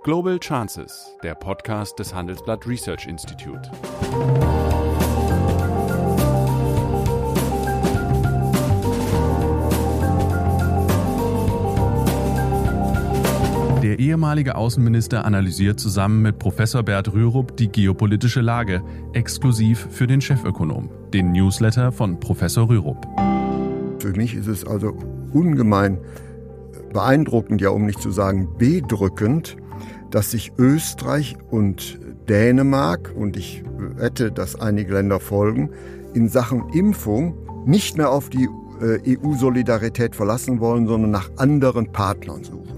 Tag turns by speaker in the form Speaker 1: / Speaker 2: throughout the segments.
Speaker 1: Global Chances, der Podcast des Handelsblatt Research Institute. Der ehemalige Außenminister analysiert zusammen mit Professor Bert Rürup die geopolitische Lage, exklusiv für den Chefökonom, den Newsletter von Professor Rürup.
Speaker 2: Für mich ist es also ungemein beeindruckend, ja um nicht zu sagen bedrückend, dass sich Österreich und Dänemark, und ich wette, dass einige Länder folgen, in Sachen Impfung nicht mehr auf die EU-Solidarität verlassen wollen, sondern nach anderen Partnern suchen.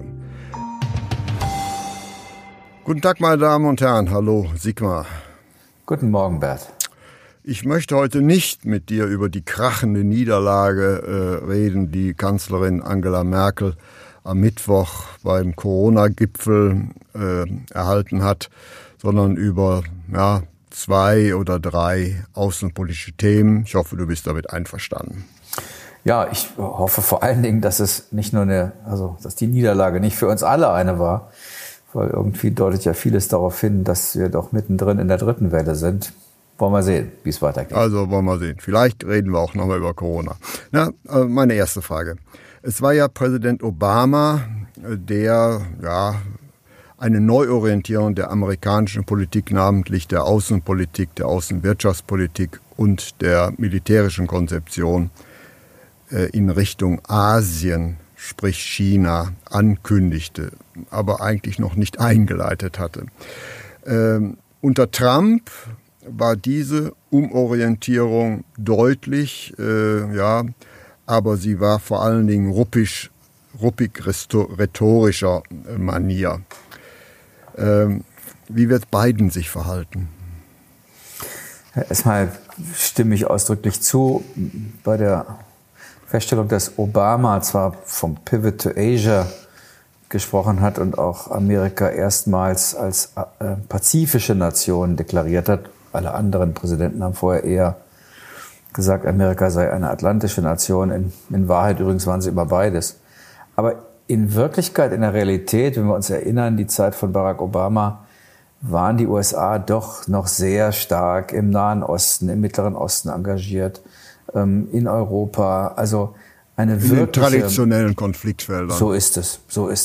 Speaker 2: Guten Tag, meine Damen und Herren. Hallo, Sigmar.
Speaker 3: Guten Morgen, Bert.
Speaker 2: Ich möchte heute nicht mit dir über die krachende Niederlage reden, die Kanzlerin Angela Merkel am Mittwoch beim Corona-Gipfel erhalten hat, sondern über 2 oder 3 außenpolitische Themen. Ich hoffe, du bist damit einverstanden.
Speaker 3: Ja, ich hoffe vor allen Dingen, dass es nicht nur dass die Niederlage nicht für uns alle eine war, weil irgendwie deutet ja vieles darauf hin, dass wir doch mittendrin in der dritten Welle sind. Wollen wir sehen, wie es weitergeht.
Speaker 2: Also wollen wir sehen. Vielleicht reden wir auch nochmal über Corona. Meine erste Frage. Es war ja Präsident Obama, der eine Neuorientierung der amerikanischen Politik, namentlich der Außenpolitik, der Außenwirtschaftspolitik und der militärischen Konzeption in Richtung Asien, sprich China, ankündigte, aber eigentlich noch nicht eingeleitet hatte. Unter Trump war diese Umorientierung deutlich, aber sie war vor allen Dingen ruppig rhetorischer Manier. Wie wird Biden sich verhalten?
Speaker 3: Erstmal stimme ich ausdrücklich zu bei der Feststellung, dass Obama zwar vom Pivot to Asia gesprochen hat und auch Amerika erstmals als pazifische Nation deklariert hat. Alle anderen Präsidenten haben vorher eher gesagt, Amerika sei eine atlantische Nation. In Wahrheit übrigens waren sie immer beides. Aber in Wirklichkeit, in der Realität, wenn wir uns erinnern, die Zeit von Barack Obama, waren die USA doch noch sehr stark im Nahen Osten, im Mittleren Osten engagiert, in Europa. Also eine
Speaker 2: in den traditionellen Konfliktfeldern.
Speaker 3: So ist es.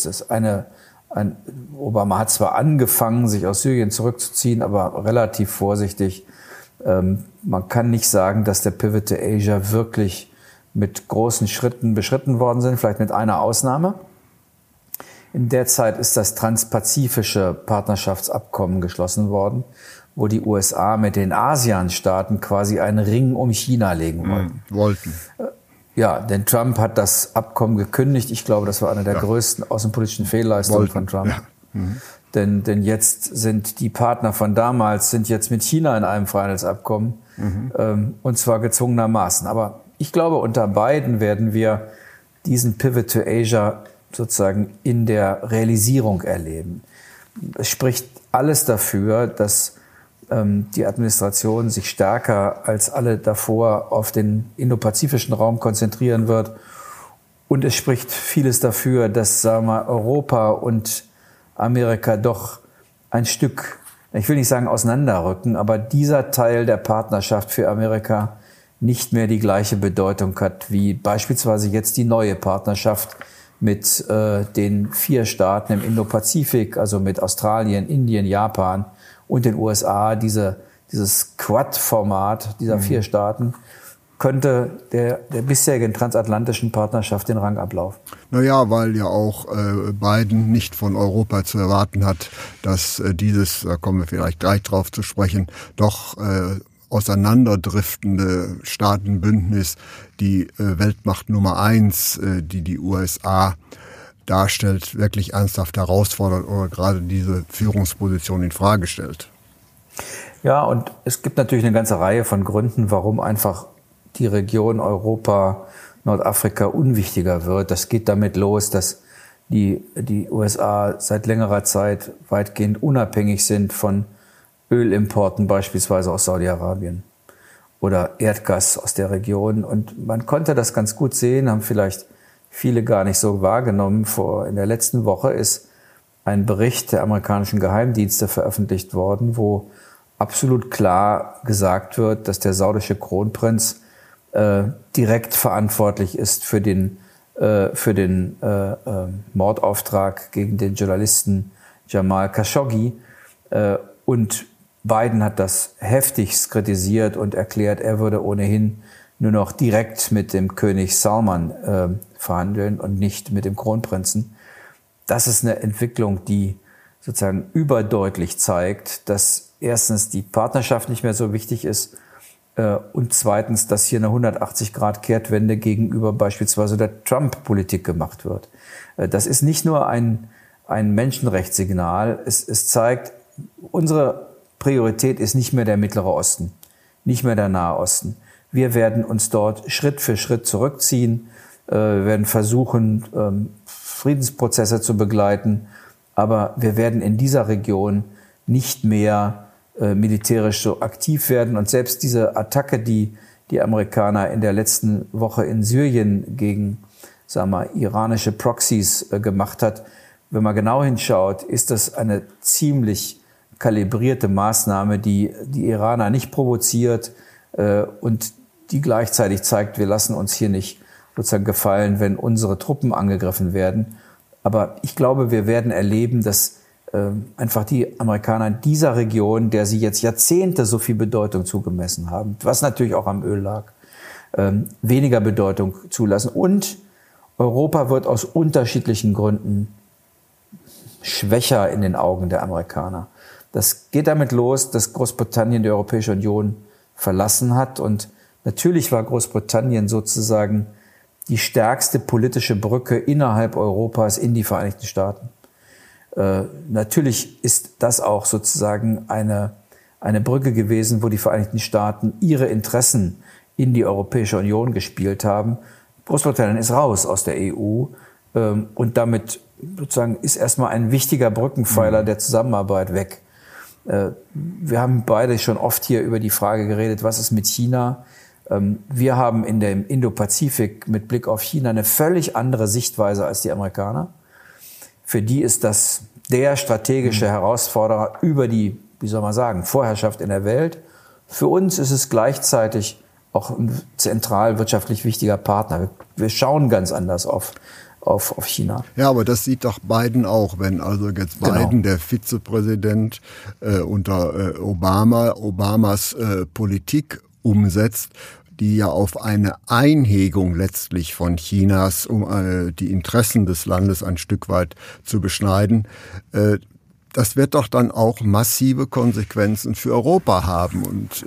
Speaker 3: Obama hat zwar angefangen, sich aus Syrien zurückzuziehen, aber relativ vorsichtig. Man kann nicht sagen, dass der Pivot to Asia wirklich mit großen Schritten beschritten worden sind, vielleicht mit einer Ausnahme. In der Zeit ist das transpazifische Partnerschaftsabkommen geschlossen worden, wo die USA mit den ASEAN-Staaten quasi einen Ring um China legen wollten. Ja, denn Trump hat das Abkommen gekündigt. Ich glaube, das war eine der größten außenpolitischen Fehlleistungen von Trump. Ja. Denn jetzt sind die Partner von damals jetzt mit China in einem Freihandelsabkommen, und zwar gezwungenermaßen. Aber ich glaube, unter Biden werden wir diesen Pivot to Asia sozusagen in der Realisierung erleben. Es spricht alles dafür, dass die Administration sich stärker als alle davor auf den indopazifischen Raum konzentrieren wird. Und es spricht vieles dafür, dass Europa und Amerika doch ein Stück, ich will nicht sagen auseinanderrücken, aber dieser Teil der Partnerschaft für Amerika nicht mehr die gleiche Bedeutung hat wie beispielsweise jetzt die neue Partnerschaft mit den 4 Staaten im Indopazifik, also mit Australien, Indien, Japan und den USA. Dieses Quad-Format dieser 4 Staaten könnte der bisherigen transatlantischen Partnerschaft den Rang ablaufen.
Speaker 2: Naja, weil ja auch Biden nicht von Europa zu erwarten hat, dass dieses, da kommen wir vielleicht gleich drauf zu sprechen, doch auseinanderdriftende Staatenbündnis die Weltmacht Nummer 1, die USA darstellt, wirklich ernsthaft herausfordert oder gerade diese Führungsposition in Frage stellt.
Speaker 3: Ja, und es gibt natürlich eine ganze Reihe von Gründen, warum einfach die Region Europa, Nordafrika unwichtiger wird. Das geht damit los, dass die USA seit längerer Zeit weitgehend unabhängig sind von Ölimporten, beispielsweise aus Saudi-Arabien oder Erdgas aus der Region. Und man konnte das ganz gut sehen, haben vielleicht viele gar nicht so wahrgenommen. In der letzten Woche ist ein Bericht der amerikanischen Geheimdienste veröffentlicht worden, wo absolut klar gesagt wird, dass der saudische Kronprinz direkt verantwortlich ist für den Mordauftrag gegen den Journalisten Jamal Khashoggi. Und Biden hat das heftigst kritisiert und erklärt, er würde ohnehin nur noch direkt mit dem König Salman verhandeln und nicht mit dem Kronprinzen. Das ist eine Entwicklung, die sozusagen überdeutlich zeigt, dass erstens die Partnerschaft nicht mehr so wichtig ist und zweitens, dass hier eine 180-Grad-Kehrtwende gegenüber beispielsweise der Trump-Politik gemacht wird. Das ist nicht nur ein Menschenrechtssignal, es zeigt, unsere Priorität ist nicht mehr der Mittlere Osten, nicht mehr der Nahe Osten. Wir werden uns dort Schritt für Schritt zurückziehen, wir werden versuchen, Friedensprozesse zu begleiten, aber wir werden in dieser Region nicht mehr militärisch so aktiv werden. Und selbst diese Attacke, die die Amerikaner in der letzten Woche in Syrien gegen, sagen wir, iranische Proxys gemacht hat, wenn man genau hinschaut, ist das eine ziemlich kalibrierte Maßnahme, die die Iraner nicht provoziert und die gleichzeitig zeigt, wir lassen uns hier nicht sozusagen gefallen, wenn unsere Truppen angegriffen werden. Aber ich glaube, wir werden erleben, dass einfach die Amerikaner in dieser Region, der sie jetzt Jahrzehnte so viel Bedeutung zugemessen haben, was natürlich auch am Öl lag, weniger Bedeutung zulassen. Und Europa wird aus unterschiedlichen Gründen schwächer in den Augen der Amerikaner. Das geht damit los, dass Großbritannien die Europäische Union verlassen hat. Und natürlich war Großbritannien sozusagen die stärkste politische Brücke innerhalb Europas in die Vereinigten Staaten. Natürlich ist das auch sozusagen eine Brücke gewesen, wo die Vereinigten Staaten ihre Interessen in die Europäische Union gespielt haben. Großbritannien ist raus aus der EU und damit sozusagen ist erstmal ein wichtiger Brückenpfeiler der Zusammenarbeit weg. Wir haben beide schon oft hier über die Frage geredet, was ist mit China? Wir haben in dem Indo-Pazifik mit Blick auf China eine völlig andere Sichtweise als die Amerikaner. Für die ist das der strategische Herausforderer über die, wie soll man sagen, Vorherrschaft in der Welt. Für uns ist es gleichzeitig auch ein zentral wirtschaftlich wichtiger Partner. Wir schauen ganz anders auf China.
Speaker 2: Ja, aber das sieht doch Biden auch, wenn also jetzt Biden, der Vizepräsident unter Obamas Politik umsetzt, die ja auf eine Einhegung letztlich von Chinas, um die Interessen des Landes ein Stück weit zu beschneiden. Das wird doch dann auch massive Konsequenzen für Europa haben. Und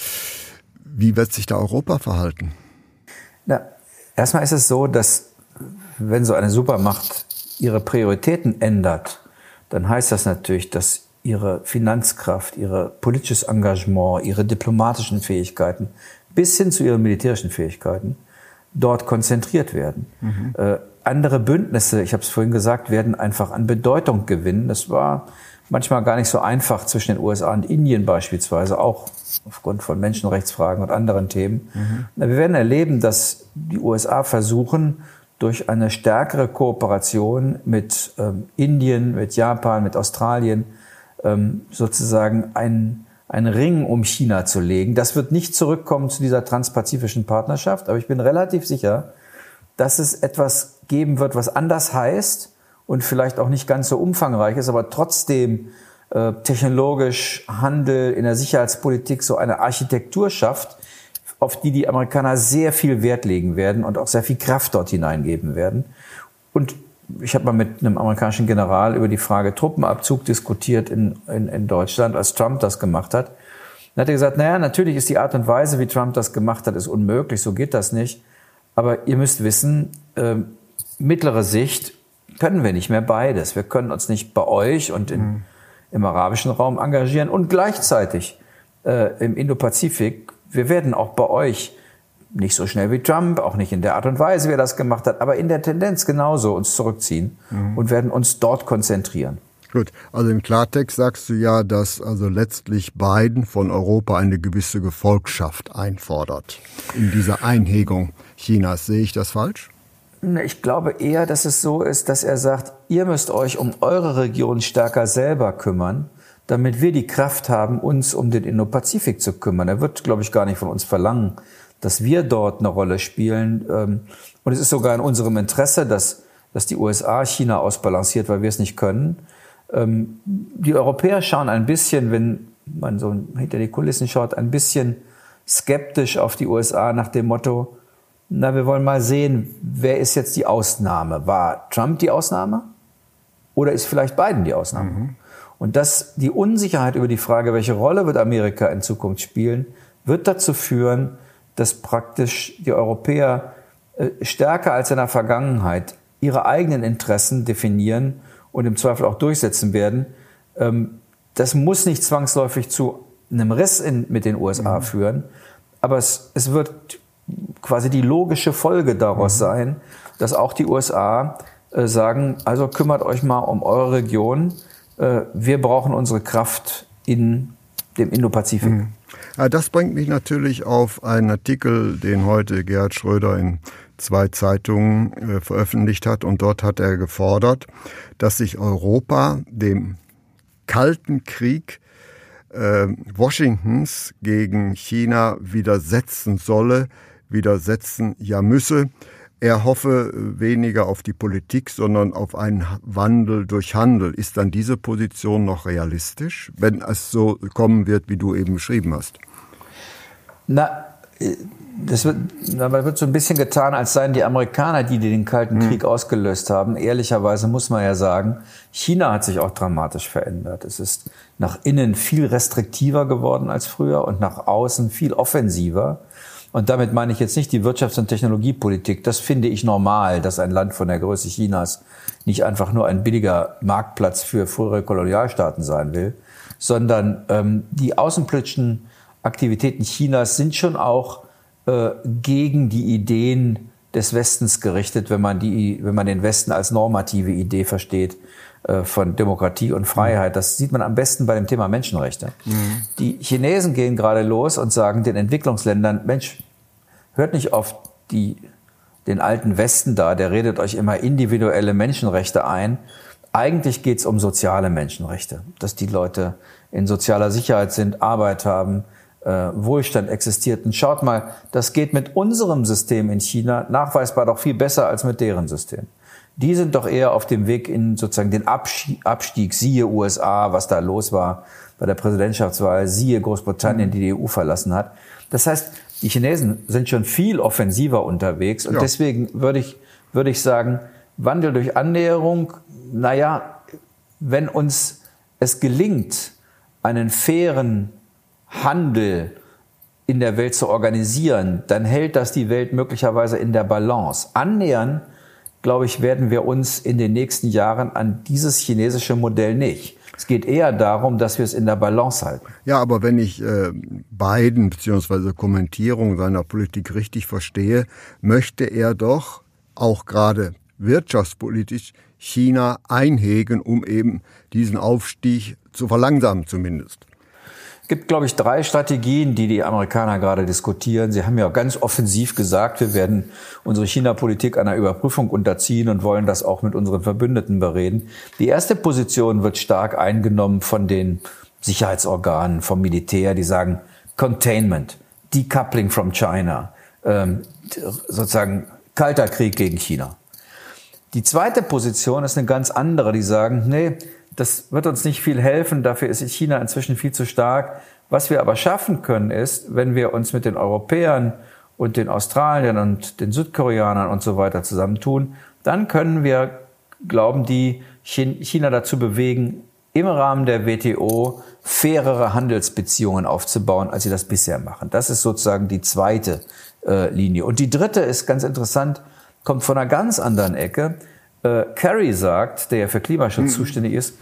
Speaker 2: wie wird sich da Europa verhalten?
Speaker 3: Na, erstmal ist es so, dass wenn so eine Supermacht ihre Prioritäten ändert, dann heißt das natürlich, dass ihre Finanzkraft, ihr politisches Engagement, ihre diplomatischen Fähigkeiten bis hin zu ihren militärischen Fähigkeiten dort konzentriert werden. Andere Bündnisse, ich habe es vorhin gesagt, werden einfach an Bedeutung gewinnen. Das war manchmal gar nicht so einfach zwischen den USA und Indien beispielsweise, auch aufgrund von Menschenrechtsfragen und anderen Themen. Wir werden erleben, dass die USA versuchen, durch eine stärkere Kooperation mit Indien, mit Japan, mit Australien sozusagen einen Ring um China zu legen. Das wird nicht zurückkommen zu dieser transpazifischen Partnerschaft, aber ich bin relativ sicher, dass es etwas geben wird, was anders heißt und vielleicht auch nicht ganz so umfangreich ist, aber trotzdem technologisch, Handel, in der Sicherheitspolitik so eine Architektur schafft, auf die die Amerikaner sehr viel Wert legen werden und auch sehr viel Kraft dort hineingeben werden. Und ich habe mal mit einem amerikanischen General über die Frage Truppenabzug diskutiert in Deutschland, als Trump das gemacht hat. Dann hat er gesagt, naja, natürlich ist die Art und Weise, wie Trump das gemacht hat, ist unmöglich, so geht das nicht. Aber ihr müsst wissen, mittlere Sicht können wir nicht mehr beides. Wir können uns nicht bei euch und im arabischen Raum engagieren und gleichzeitig im Indo-Pazifik. Wir werden auch bei euch nicht so schnell wie Trump, auch nicht in der Art und Weise, wie er das gemacht hat, aber in der Tendenz genauso uns zurückziehen und werden uns dort konzentrieren.
Speaker 2: Gut, also im Klartext sagst du ja, dass also letztlich Biden von Europa eine gewisse Gefolgschaft einfordert in dieser Einhegung Chinas. Sehe ich das falsch?
Speaker 3: Ich glaube eher, dass es so ist, dass er sagt, ihr müsst euch um eure Region stärker selber kümmern, damit wir die Kraft haben, uns um den Indo-Pazifik zu kümmern. Er wird, glaube ich, gar nicht von uns verlangen, dass wir dort eine Rolle spielen. Und es ist sogar in unserem Interesse, dass die USA China ausbalanciert, weil wir es nicht können. Die Europäer schauen ein bisschen, wenn man so hinter die Kulissen schaut, ein bisschen skeptisch auf die USA nach dem Motto, na, wir wollen mal sehen, wer ist jetzt die Ausnahme? War Trump die Ausnahme? Oder ist vielleicht Biden die Ausnahme? Mhm. Und die Unsicherheit über die Frage, welche Rolle wird Amerika in Zukunft spielen, wird dazu führen, dass praktisch die Europäer stärker als in der Vergangenheit ihre eigenen Interessen definieren und im Zweifel auch durchsetzen werden. Das muss nicht zwangsläufig zu einem Riss mit den USA führen, aber es wird quasi die logische Folge daraus sein, dass auch die USA sagen, also kümmert euch mal um eure Region, wir brauchen unsere Kraft in dem Indo-Pazifik.
Speaker 2: Das bringt mich natürlich auf einen Artikel, den heute Gerhard Schröder in 2 Zeitungen veröffentlicht hat. Und dort hat er gefordert, dass sich Europa dem Kalten Krieg Washingtons gegen China widersetzen müsse. Er hoffe weniger auf die Politik, sondern auf einen Wandel durch Handel. Ist dann diese Position noch realistisch, wenn es so kommen wird, wie du eben beschrieben hast?
Speaker 3: Das wird so ein bisschen getan, als seien die Amerikaner, die den Kalten Krieg ausgelöst haben. Ehrlicherweise muss man ja sagen, China hat sich auch dramatisch verändert. Es ist nach innen viel restriktiver geworden als früher und nach außen viel offensiver. Und damit meine ich jetzt nicht die Wirtschafts- und Technologiepolitik. Das finde ich normal, dass ein Land von der Größe Chinas nicht einfach nur ein billiger Marktplatz für frühere Kolonialstaaten sein will, sondern die außenpolitischen Aktivitäten Chinas sind schon auch gegen die Ideen des Westens gerichtet, wenn man den Westen als normative Idee versteht von Demokratie und Freiheit. Das sieht man am besten bei dem Thema Menschenrechte. Die Chinesen gehen gerade los und sagen den Entwicklungsländern, Mensch, hört nicht auf den alten Westen da, der redet euch immer individuelle Menschenrechte ein. Eigentlich geht's um soziale Menschenrechte, dass die Leute in sozialer Sicherheit sind, Arbeit haben, Wohlstand existiert. Und schaut mal, das geht mit unserem System in China nachweisbar doch viel besser als mit deren System. Die sind doch eher auf dem Weg in sozusagen den Abstieg, siehe USA, was da los war bei der Präsidentschaftswahl, siehe Großbritannien, die die EU verlassen hat. Das heißt, die Chinesen sind schon viel offensiver unterwegs und deswegen würde ich sagen, Wandel durch Annäherung, wenn uns es gelingt, einen fairen Handel in der Welt zu organisieren, dann hält das die Welt möglicherweise in der Balance. Annähern, glaube ich, werden wir uns in den nächsten Jahren an dieses chinesische Modell nicht. Es geht eher darum, dass wir es in der Balance halten.
Speaker 2: Ja, aber wenn ich Biden bzw. Kommentierung seiner Politik richtig verstehe, möchte er doch auch gerade wirtschaftspolitisch China einhegen, um eben diesen Aufstieg zu verlangsamen zumindest.
Speaker 3: Es gibt, glaube ich, 3 Strategien, die Amerikaner gerade diskutieren. Sie haben ja ganz offensiv gesagt, wir werden unsere China-Politik einer Überprüfung unterziehen und wollen das auch mit unseren Verbündeten bereden. Die erste Position wird stark eingenommen von den Sicherheitsorganen, vom Militär, die sagen Containment, Decoupling from China, sozusagen kalter Krieg gegen China. Die zweite Position ist eine ganz andere, die sagen, nee, das wird uns nicht viel helfen, dafür ist China inzwischen viel zu stark. Was wir aber schaffen können ist, wenn wir uns mit den Europäern und den Australiern und den Südkoreanern und so weiter zusammentun, dann können wir, glauben die, China dazu bewegen, im Rahmen der WTO fairere Handelsbeziehungen aufzubauen, als sie das bisher machen. Das ist sozusagen die zweite Linie. Und die dritte ist ganz interessant, kommt von einer ganz anderen Ecke. Kerry sagt, der ja für Klimaschutz zuständig ist,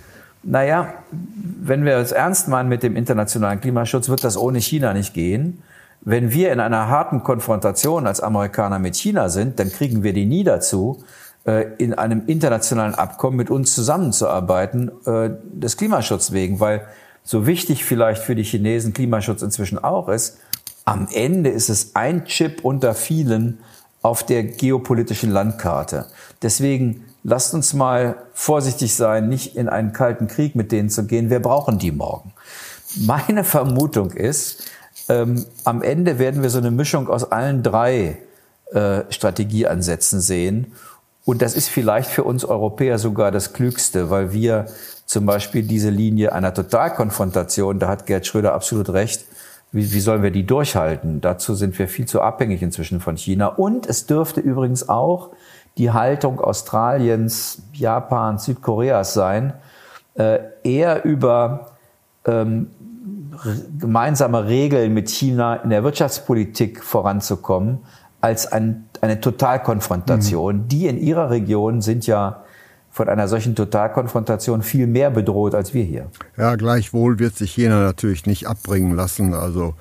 Speaker 3: wenn wir es ernst meinen mit dem internationalen Klimaschutz, wird das ohne China nicht gehen. Wenn wir in einer harten Konfrontation als Amerikaner mit China sind, dann kriegen wir die nie dazu, in einem internationalen Abkommen mit uns zusammenzuarbeiten, des Klimaschutzes wegen, weil so wichtig vielleicht für die Chinesen Klimaschutz inzwischen auch ist, am Ende ist es ein Chip unter vielen, auf der geopolitischen Landkarte. Deswegen lasst uns mal vorsichtig sein, nicht in einen kalten Krieg mit denen zu gehen. Wir brauchen die morgen. Meine Vermutung ist, am Ende werden wir so eine Mischung aus allen drei Strategieansätzen sehen. Und das ist vielleicht für uns Europäer sogar das Klügste, weil wir zum Beispiel diese Linie einer Totalkonfrontation, da hat Gerd Schröder absolut recht, wie sollen wir die durchhalten? Dazu sind wir viel zu abhängig inzwischen von China. Und es dürfte übrigens auch die Haltung Australiens, Japans, Südkoreas sein, eher über gemeinsame Regeln mit China in der Wirtschaftspolitik voranzukommen, als eine Totalkonfrontation. Die in ihrer Region sind ja von einer solchen Totalkonfrontation viel mehr bedroht als wir hier.
Speaker 2: Ja, gleichwohl wird sich China natürlich nicht abbringen lassen. Also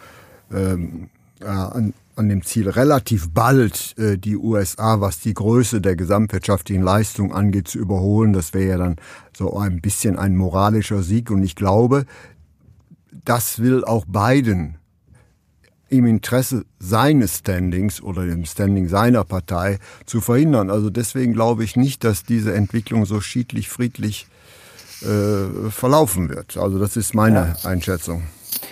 Speaker 2: an dem Ziel, relativ bald die USA, was die Größe der gesamtwirtschaftlichen Leistung angeht, zu überholen. Das wäre ja dann so ein bisschen ein moralischer Sieg. Und ich glaube, das will auch Biden im Interesse seines Standings oder dem Standing seiner Partei zu verhindern. Also deswegen glaube ich nicht, dass diese Entwicklung so schiedlich, friedlich verlaufen wird. Also das ist meine Einschätzung.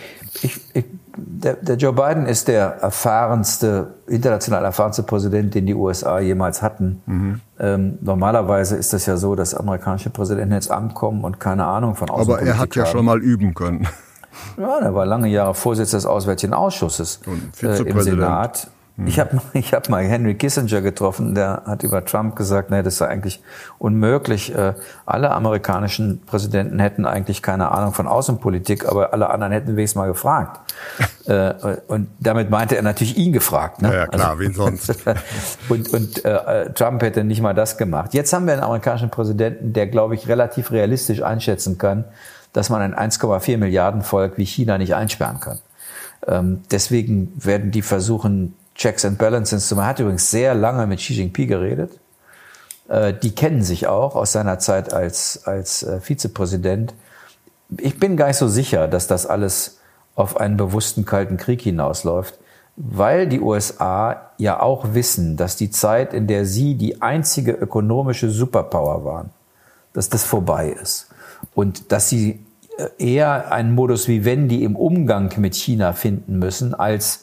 Speaker 3: Der Joe Biden ist der international erfahrenste Präsident, den die USA jemals hatten. Normalerweise ist das ja so, dass amerikanische Präsidenten ins Amt kommen und keine Ahnung von Außenpolitik haben.
Speaker 2: Aber er hat ja schon mal üben können.
Speaker 3: Ja, er war lange Jahre Vorsitzender des Auswärtigen Ausschusses im Senat. Ich hab mal Henry Kissinger getroffen, der hat über Trump gesagt, nee, das sei eigentlich unmöglich. Alle amerikanischen Präsidenten hätten eigentlich keine Ahnung von Außenpolitik, aber alle anderen hätten wenigstens mal gefragt. Und damit meinte er natürlich ihn gefragt. Ne?
Speaker 2: Ja, klar, wen sonst.
Speaker 3: und Trump hätte nicht mal das gemacht. Jetzt haben wir einen amerikanischen Präsidenten, der, glaube ich, relativ realistisch einschätzen kann, dass man ein 1,4 Milliarden Volk wie China nicht einsperren kann. Deswegen werden die versuchen, Checks and Balances zu machen. Er hat übrigens sehr lange mit Xi Jinping geredet. Die kennen sich auch aus seiner Zeit als Vizepräsident. Ich bin gar nicht so sicher, dass das alles auf einen bewussten Kalten Krieg hinausläuft, weil die USA ja auch wissen, dass die Zeit, in der sie die einzige ökonomische Superpower waren, dass das vorbei ist. Und dass sie eher einen Modus vivendi im Umgang mit China finden müssen, als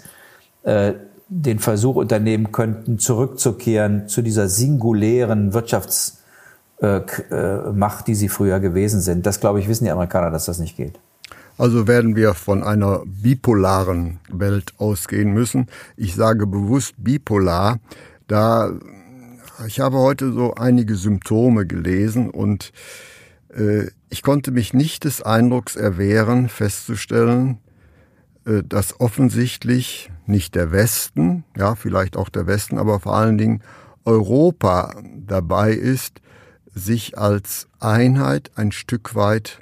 Speaker 3: den Versuch unternehmen könnten, zurückzukehren zu dieser singulären Wirtschaftsmacht, die sie früher gewesen sind. Das, glaube ich, wissen die Amerikaner, dass das nicht geht.
Speaker 2: Also werden wir von einer bipolaren Welt ausgehen müssen. Ich sage bewusst bipolar, da ich habe heute so einige Symptome gelesen und ich konnte mich nicht des Eindrucks erwehren, festzustellen, dass offensichtlich nicht der Westen, ja, vielleicht auch der Westen, aber vor allen Dingen Europa dabei ist, sich als Einheit ein Stück weit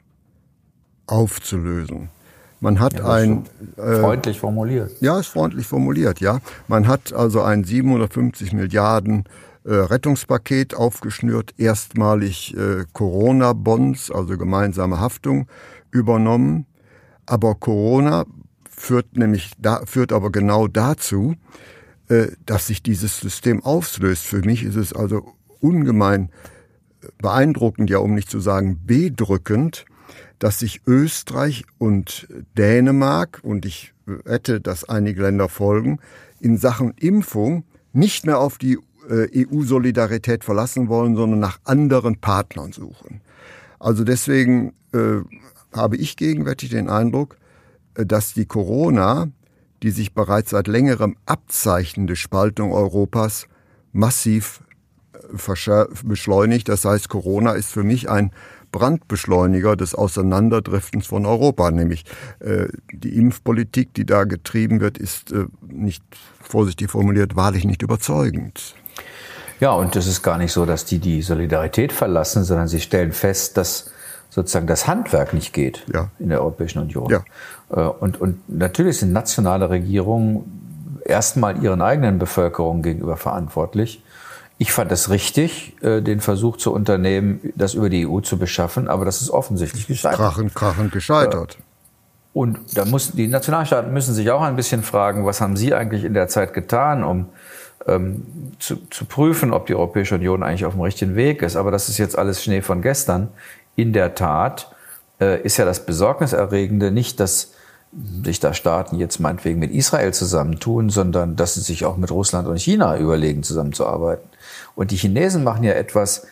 Speaker 2: aufzulösen. Man hat
Speaker 3: freundlich formuliert.
Speaker 2: Ja, ist freundlich formuliert, ja. Man hat also ein 750 Milliarden Rettungspaket aufgeschnürt, erstmalig Corona-Bonds, also gemeinsame Haftung, übernommen. Aber Corona führt aber genau dazu, dass sich dieses System auflöst. Für mich ist es also ungemein beeindruckend, ja, um nicht zu sagen bedrückend, dass sich Österreich und Dänemark, und ich wette, dass einige Länder folgen, in Sachen Impfung nicht mehr auf die EU-Solidarität verlassen wollen, sondern nach anderen Partnern suchen. Also deswegen habe ich gegenwärtig den Eindruck, dass die Corona, die sich bereits seit längerem abzeichnende Spaltung Europas massiv beschleunigt. Das heißt, Corona ist für mich ein Brandbeschleuniger des Auseinanderdriftens von Europa. Nämlich die Impfpolitik, die da getrieben wird, ist nicht, vorsichtig formuliert, wahrlich nicht überzeugend.
Speaker 3: Ja, und es ist gar nicht so, dass die Solidarität verlassen, sondern sie stellen fest, dass sozusagen das Handwerk nicht geht in der Europäischen Union. Ja. Und natürlich sind nationale Regierungen erstmal ihren eigenen Bevölkerungen gegenüber verantwortlich. Ich fand es richtig, den Versuch zu unternehmen, das über die EU zu beschaffen, aber das ist offensichtlich gescheitert.
Speaker 2: Krachend gescheitert.
Speaker 3: Und die Nationalstaaten müssen sich auch ein bisschen fragen, was haben sie eigentlich in der Zeit getan, um zu prüfen, ob die Europäische Union eigentlich auf dem richtigen Weg ist. Aber das ist jetzt alles Schnee von gestern. In der Tat ist ja das Besorgniserregende nicht, dass sich da Staaten jetzt meinetwegen mit Israel zusammentun, sondern dass sie sich auch mit Russland und China überlegen, zusammenzuarbeiten. Und die Chinesen machen ja etwas,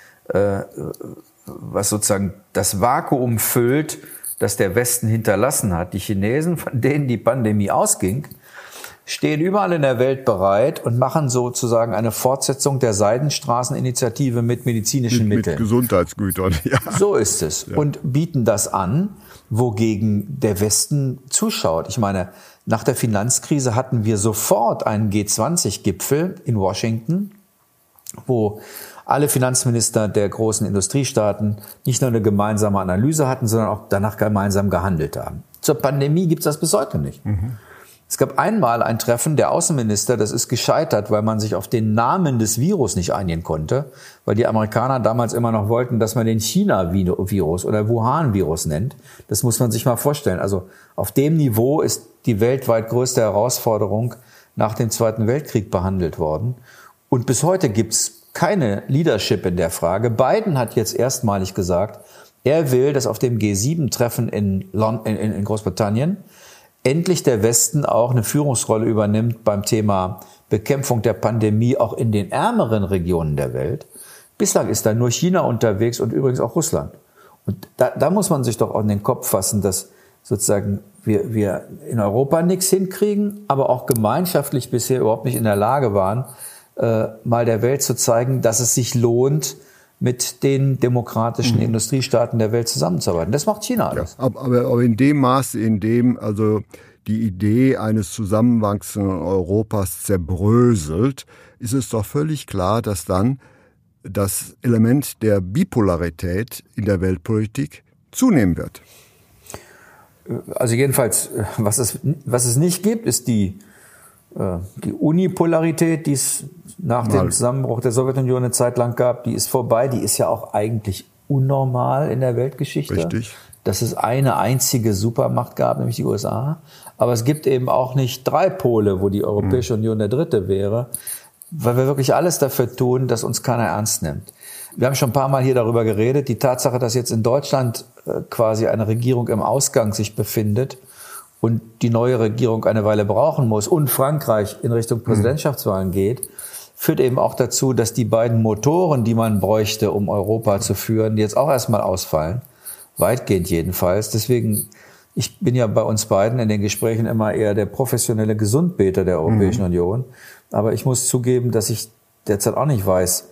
Speaker 3: was sozusagen das Vakuum füllt, das der Westen hinterlassen hat. Die Chinesen, von denen die Pandemie ausging, stehen überall in der Welt bereit und machen sozusagen eine Fortsetzung der Seidenstraßeninitiative mit medizinischen Mitteln.
Speaker 2: Mit Gesundheitsgütern, ja.
Speaker 3: So ist es. Ja. Und bieten das an, wogegen der Westen zuschaut. Ich meine, nach der Finanzkrise hatten wir sofort einen G20-Gipfel in Washington, wo alle Finanzminister der großen Industriestaaten nicht nur eine gemeinsame Analyse hatten, sondern auch danach gemeinsam gehandelt haben. Zur Pandemie gibt es das bis heute nicht. Mhm. Es gab einmal ein Treffen der Außenminister, das ist gescheitert, weil man sich auf den Namen des Virus nicht einigen konnte, weil die Amerikaner damals immer noch wollten, dass man den China-Virus oder Wuhan-Virus nennt. Das muss man sich mal vorstellen. Also auf dem Niveau ist die weltweit größte Herausforderung nach dem Zweiten Weltkrieg behandelt worden. Und bis heute gibt's keine Leadership in der Frage. Biden hat jetzt erstmalig gesagt, er will, dass auf dem G7-Treffen in Großbritannien endlich der Westen auch eine Führungsrolle übernimmt beim Thema Bekämpfung der Pandemie auch in den ärmeren Regionen der Welt. Bislang ist da nur China unterwegs und übrigens auch Russland. Und da muss man sich doch auch in den Kopf fassen, dass sozusagen wir in Europa nichts hinkriegen, aber auch gemeinschaftlich bisher überhaupt nicht in der Lage waren, mal der Welt zu zeigen, dass es sich lohnt, mit den demokratischen Industriestaaten der Welt zusammenzuarbeiten. Das macht China alles.
Speaker 2: Ja, aber in dem Maße, in dem also die Idee eines zusammenwachsenden Europas zerbröselt, ist es doch völlig klar, dass dann das Element der Bipolarität in der Weltpolitik zunehmen wird.
Speaker 3: Also jedenfalls, was es nicht gibt, ist die Unipolarität, die es nach dem Zusammenbruch der Sowjetunion eine Zeit lang gab, die ist vorbei. Die ist ja auch eigentlich unnormal in der Weltgeschichte.
Speaker 2: Richtig.
Speaker 3: Dass es eine einzige Supermacht gab, nämlich die USA. Aber es gibt eben auch nicht 3 Pole, wo die Europäische Union der dritte wäre, weil wir wirklich alles dafür tun, dass uns keiner ernst nimmt. Wir haben schon ein paar Mal hier darüber geredet. Die Tatsache, dass jetzt in Deutschland quasi eine Regierung im Ausgang sich befindet und die neue Regierung eine Weile brauchen muss und Frankreich in Richtung Präsidentschaftswahlen geht, führt eben auch dazu, dass die beiden Motoren, die man bräuchte, um Europa zu führen, jetzt auch erstmal ausfallen. Weitgehend jedenfalls. Deswegen, ich bin ja bei uns beiden in den Gesprächen immer eher der professionelle Gesundbeter der Europäischen Union. Aber ich muss zugeben, dass ich derzeit auch nicht weiß,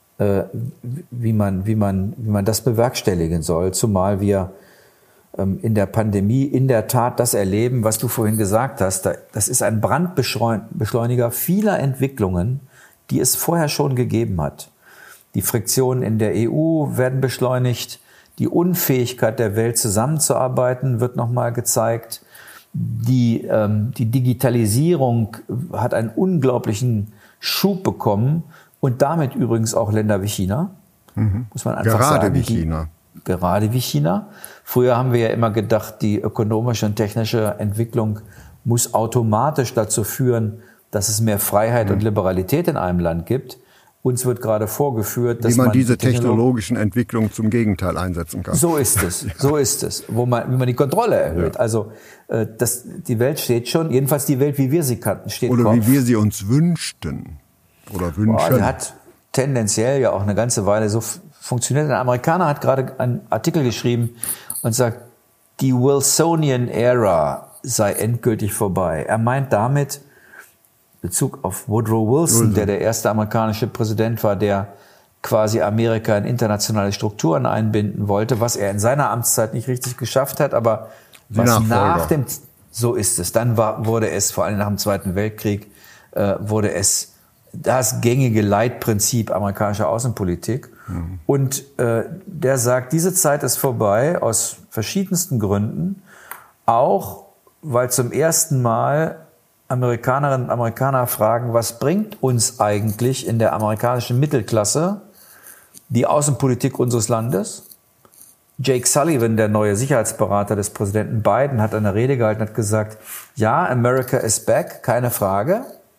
Speaker 3: wie man das bewerkstelligen soll. Zumal wir in der Pandemie in der Tat das erleben, was du vorhin gesagt hast. Das ist ein Brandbeschleuniger vieler Entwicklungen, die es vorher schon gegeben hat. Die Friktionen in der EU werden beschleunigt. Die Unfähigkeit der Welt zusammenzuarbeiten wird nochmal gezeigt. Die Digitalisierung hat einen unglaublichen Schub bekommen und damit übrigens auch Länder wie China. Muss man einfach sagen. Gerade wie China. Früher haben wir ja immer gedacht, die ökonomische und technische Entwicklung muss automatisch dazu führen, dass es mehr Freiheit und Liberalität in einem Land gibt. Uns wird gerade vorgeführt, dass
Speaker 2: man diese technologischen Entwicklungen zum Gegenteil einsetzen kann.
Speaker 3: So ist es, so ist es, wie man die Kontrolle erhöht. Ja. Also die Welt steht schon, jedenfalls die Welt, wie wir sie kannten, steht
Speaker 2: Oder
Speaker 3: Kopf.
Speaker 2: Wie wir sie uns wünschten oder wünschen.
Speaker 3: Die hat tendenziell ja auch eine ganze Weile so funktioniert. Ein Amerikaner hat gerade einen Artikel geschrieben und sagt, die Wilsonian Era sei endgültig vorbei. Er meint damit Bezug auf Woodrow Wilson, der erste amerikanische Präsident war, der quasi Amerika in internationale Strukturen einbinden wollte, was er in seiner Amtszeit nicht richtig geschafft hat, aber was nach dem, so ist es, dann wurde es, vor allem nach dem Zweiten Weltkrieg, wurde es das gängige Leitprinzip amerikanischer Außenpolitik. Und der sagt, diese Zeit ist vorbei aus verschiedensten Gründen, auch weil zum ersten Mal Amerikanerinnen und Amerikaner fragen, was bringt uns eigentlich in der amerikanischen Mittelklasse die Außenpolitik unseres Landes? Jake Sullivan, der neue Sicherheitsberater des Präsidenten Biden, hat eine Rede gehalten und hat gesagt, ja, America is back, keine Frage,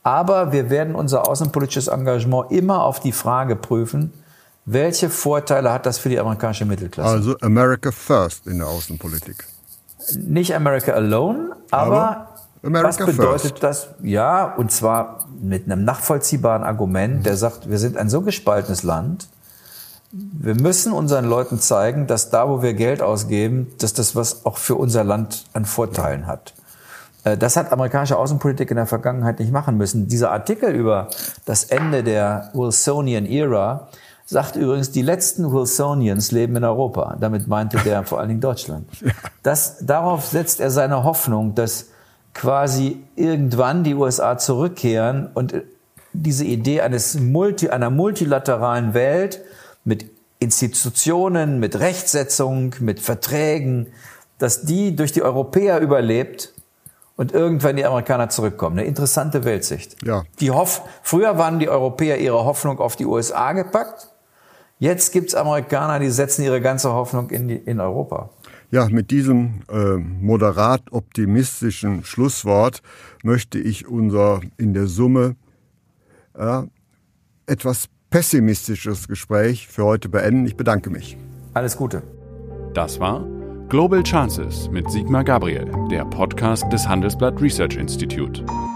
Speaker 3: Aber wir werden unser außenpolitisches Engagement immer auf die Frage prüfen, welche Vorteile hat das für die amerikanische Mittelklasse?
Speaker 2: Also America first in der Außenpolitik.
Speaker 3: Nicht America alone, aber
Speaker 2: America
Speaker 3: was bedeutet
Speaker 2: first.
Speaker 3: das? Ja, und zwar mit einem nachvollziehbaren Argument, der sagt, wir sind ein so gespaltenes Land, wir müssen unseren Leuten zeigen, dass da, wo wir Geld ausgeben, dass das was auch für unser Land an Vorteilen hat. Das hat amerikanische Außenpolitik in der Vergangenheit nicht machen müssen. Dieser Artikel über das Ende der Wilsonian Era sagt übrigens, die letzten Wilsonians leben in Europa. Damit meinte der vor allen Dingen Deutschland. Darauf setzt er seine Hoffnung, dass quasi irgendwann die USA zurückkehren und diese Idee einer multilateralen Welt mit Institutionen, mit Rechtsetzung, mit Verträgen, dass die durch die Europäer überlebt und irgendwann die Amerikaner zurückkommen. Eine interessante Weltsicht.
Speaker 2: Ja.
Speaker 3: Früher waren die Europäer ihre Hoffnung auf die USA gepackt. Jetzt gibt's Amerikaner, die setzen ihre ganze Hoffnung in Europa.
Speaker 2: Ja, mit diesem moderat optimistischen Schlusswort möchte ich unser in der Summe etwas pessimistisches Gespräch für heute beenden. Ich bedanke mich.
Speaker 3: Alles Gute.
Speaker 1: Das war Global Chances mit Sigmar Gabriel, der Podcast des Handelsblatt Research Institute.